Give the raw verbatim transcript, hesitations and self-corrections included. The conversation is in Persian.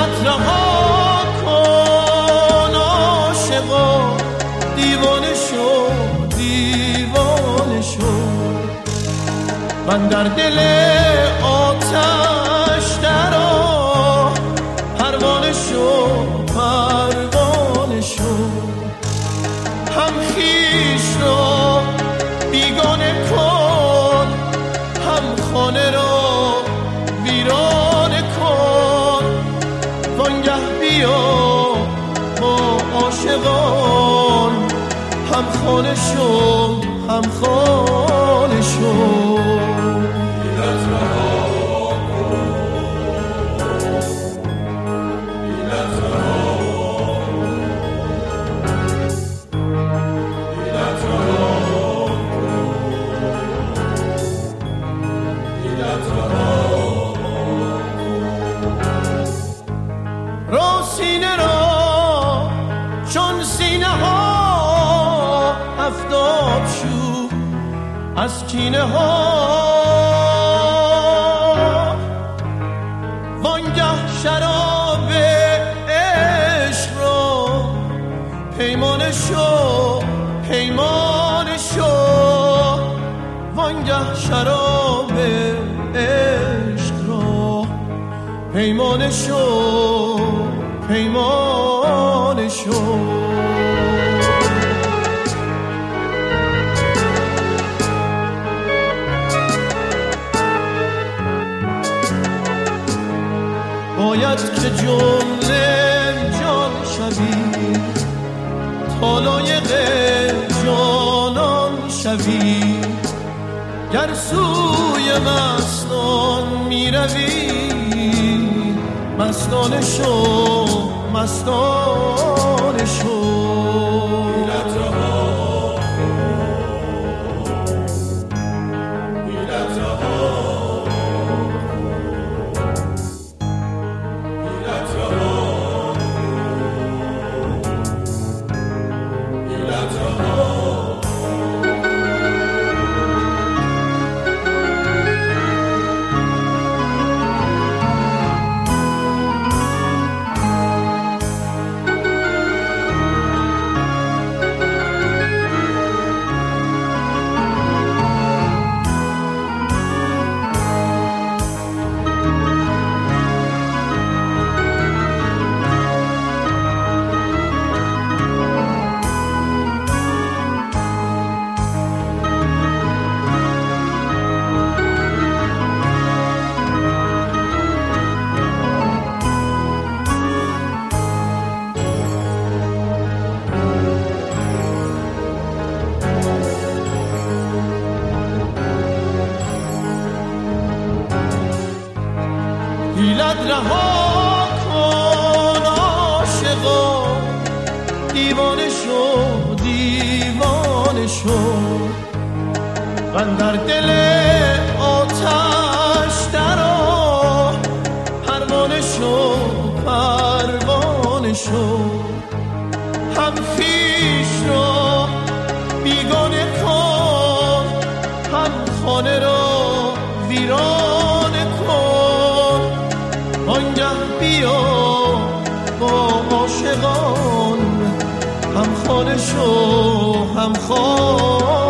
حیلت رها کن عاشقا، دیوانه شو دیوانه شو. من در دل آتش درآ، پروانه شو پروانه شو. هم خویش را بیگانه کن، هم خانه را ویرانه کن. وانگه بیا با عاشقان، هم خانه شو هم خانه شو. سینه را چون سینه ها آفتاب شو از کینه ها. وانگه شراب عشق را پیمانه شو پیمانه شو. وانگه شراب عشق را پیمانه شو پیمانه شو. باید که جمله جان شوی، تا لایق جانان شوی. گر سوی مستان می روی، مستانه شو مستانه شو. حیلت رها کن عاشقا، دیوانه شو دیوانه شو. من در دل آتش درآ، پروانه شو پروانه شو. هم خویش را بیگانه کن، هم خانه را ویرانه کن. وانگه بیا با عاشقان، هم خانه شو هم خانه